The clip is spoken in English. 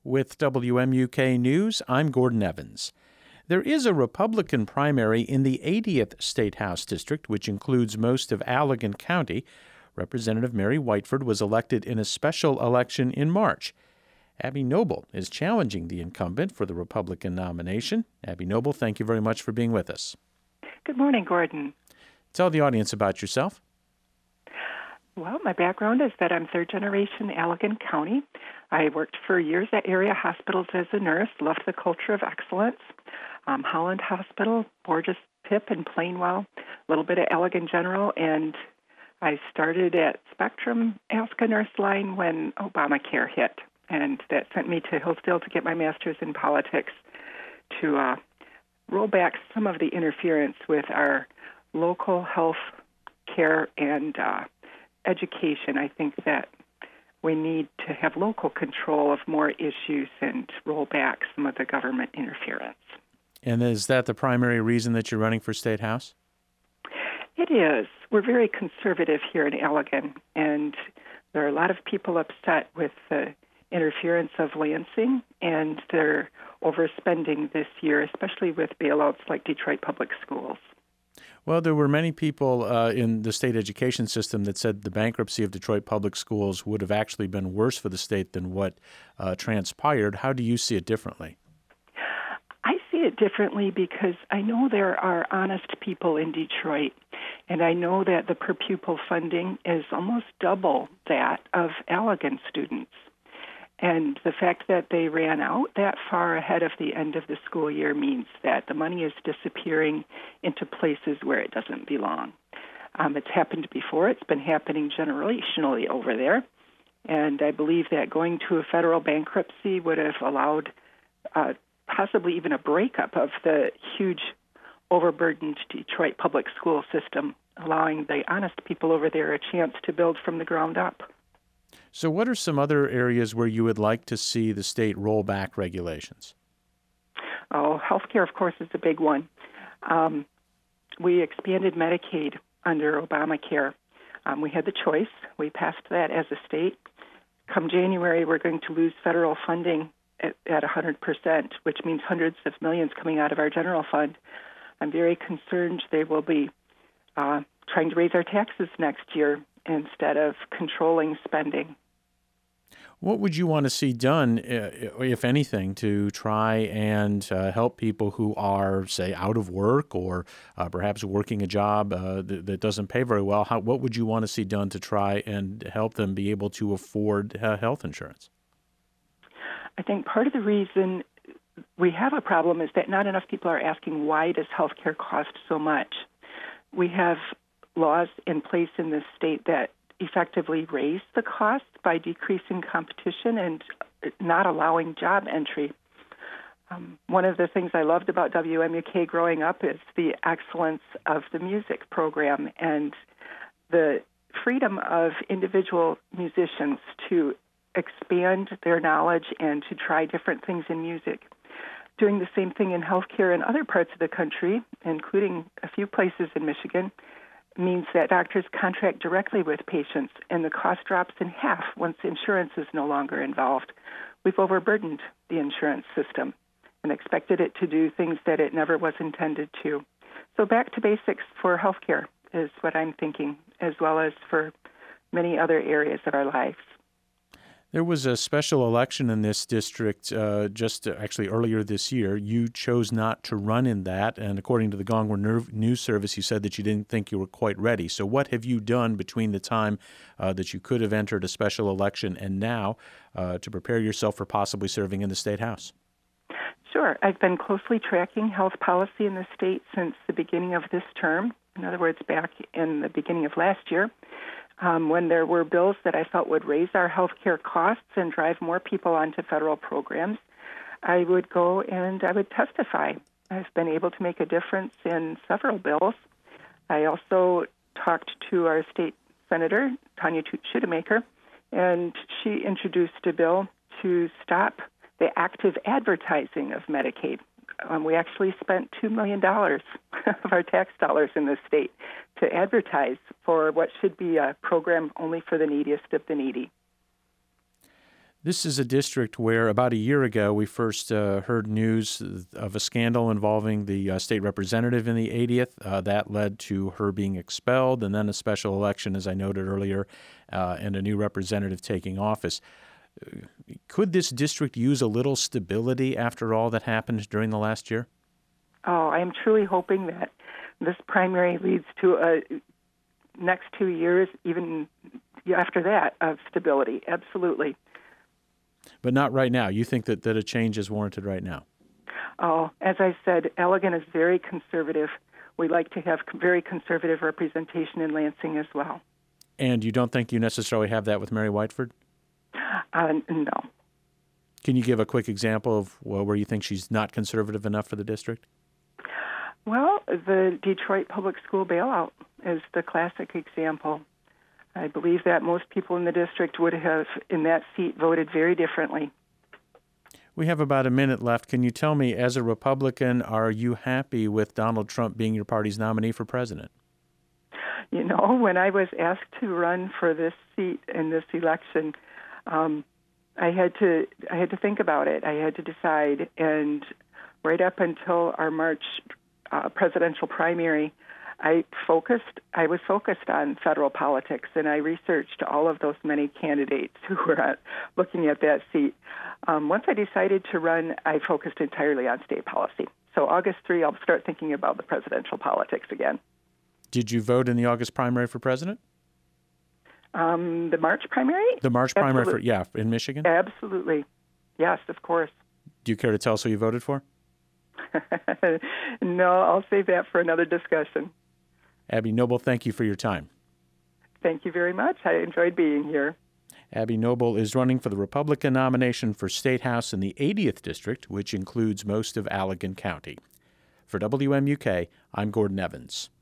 With WMUK News, I'm Gordon Evans. There is a Republican primary in the 80th State House District, which includes most of Allegan County. Representative Mary Whiteford was elected in a special election in March. Abby Noble is challenging the incumbent for the Republican nomination. Abby Noble, thank you very much for being with us. Good morning, Gordon. Tell the audience about yourself. Well, my background is that I'm third-generation Allegan County. I worked for years at area hospitals as a nurse, loved the culture of excellence. Holland Hospital, Borges Pip in Plainwell, a little bit at Allegan General, and I started at Spectrum Ask a Nurse line when Obamacare hit, and that sent me to Hillsdale to get my master's in politics to roll back some of the interference with our local health care and education. I think that we need to have local control of more issues and roll back some of the government interference. And is that the primary reason that you're running for State House? It is. We're very conservative here in Allegan, and there are a lot of people upset with the interference of Lansing and their overspending this year, especially with bailouts like Detroit Public Schools. Well, there were many people in the state education system that said the bankruptcy of Detroit Public Schools would have actually been worse for the state than what transpired. How do you see it differently? I see it differently because I know there are honest people in Detroit, and I know that the per pupil funding is almost double that of Allegan students. And the fact that they ran out that far ahead of the end of the school year means that the money is disappearing into places where it doesn't belong. It's happened before. It's been happening generationally over there. And I believe that going to a federal bankruptcy would have allowed possibly even a breakup of the huge overburdened Detroit public school system, allowing the honest people over there a chance to build from the ground up. So what are some other areas where you would like to see the state roll back regulations? Oh, healthcare, of course, is a big one. We expanded Medicaid under Obamacare. We had the choice. We passed that as a state. Come January, we're going to lose federal funding at 100%, which means hundreds of millions coming out of our general fund. I'm very concerned they will be trying to raise our taxes next year instead of controlling spending. What would you want to see done, if anything, to try and help people who are, say, out of work or perhaps working a job that doesn't pay very well? What would you want to see done to try and help them be able to afford health insurance? I think part of the reason we have a problem is that not enough people are asking, why does health care cost so much? We have laws in place in this state that effectively raise the cost by decreasing competition and not allowing job entry. One of the things I loved about WMUK growing up is the excellence of the music program and the freedom of individual musicians to expand their knowledge and to try different things in music. Doing the same thing in healthcare in other parts of the country, including a few places in Michigan, means that doctors contract directly with patients and the cost drops in half once insurance is no longer involved. We've overburdened the insurance system and expected it to do things that it never was intended to. So back to basics for healthcare is what I'm thinking, as well as for many other areas of our lives. There was a special election in this district just actually earlier this year. You chose not to run in that, and according to the Gongwer News Service, you said that you didn't think you were quite ready. So what have you done between the time that you could have entered a special election and now to prepare yourself for possibly serving in the State House? Sure. I've been closely tracking health policy in the state since the beginning of this term. In other words, back in the beginning of last year. When there were bills that I felt would raise our health care costs and drive more people onto federal programs, I would go and I would testify. I've been able to make a difference in several bills. I also talked to our state senator, Tanya Schutemaker, and she introduced a bill to stop the active advertising of Medicaid. We actually spent $2 million of our tax dollars in this state to advertise for what should be a program only for the neediest of the needy. This is a district where about a year ago we first heard news of a scandal involving the state representative in the 80th. That led to her being expelled, and then a special election, as I noted earlier, and a new representative taking office. Could this district use a little stability after all that happened during the last year? Oh, I am truly hoping that this primary leads to a next 2 years, even after that, of stability. Absolutely. But not right now. You think that a change is warranted right now? Oh, as I said, Allegan is very conservative. We like to have very conservative representation in Lansing as well. And you don't think you necessarily have that with Mary Whiteford? No. Can you give a quick example of where you think she's not conservative enough for the district? Well, the Detroit Public School bailout is the classic example. I believe that most people in the district would have, in that seat, voted very differently. We have about a minute left. Can you tell me, as a Republican, are you happy with Donald Trump being your party's nominee for president? You know, when I was asked to run for this seat in this election, I had to think about it. I had to decide, and right up until our March presidential primary, I was focused on federal politics, and I researched all of those many candidates who were looking at that seat. Once I decided to run, I focused entirely on state policy. So August 3, I'll start thinking about the presidential politics again. Did you vote in the August primary for president? The March primary? The March primary, in Michigan? Absolutely. Yes, of course. Do you care to tell us who you voted for? No, I'll save that for another discussion. Abby Noble, thank you for your time. Thank you very much. I enjoyed being here. Abby Noble is running for the Republican nomination for State House in the 80th District, which includes most of Allegan County. For WMUK, I'm Gordon Evans.